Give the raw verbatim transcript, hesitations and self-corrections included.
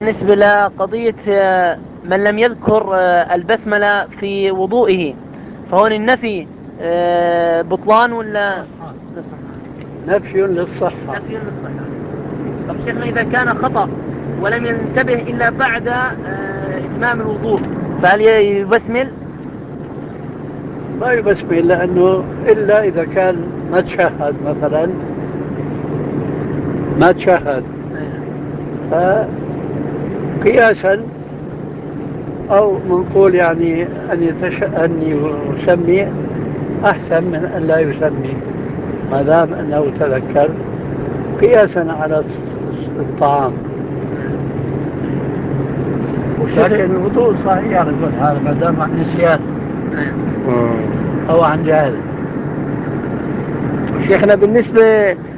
بالنسبة لقضية آه، من لم يذكر آه، البسملة في وضوئه، فهون النفي آه، بطلان ولا للصحة؟ نفي للصحة. نفي للصحة. طب شيخنا إذا كان خطأ ولم ينتبه إلا بعد آه، إتمام الوضوء، فهل يبسمل؟ ما يبسمل، لأنه إلا إذا كان ما تشهد مثلا، ما تشهد فقياسا، أو منقول يعني أن, يتش... أن يسمي أحسن من أن لا يسمي، ما دام أنه تذكر، قياسا على الطعام. لكن الوضوء صحيح على كل حال ما دام عن نسيان أو عن جهل. شيخنا بالنسبة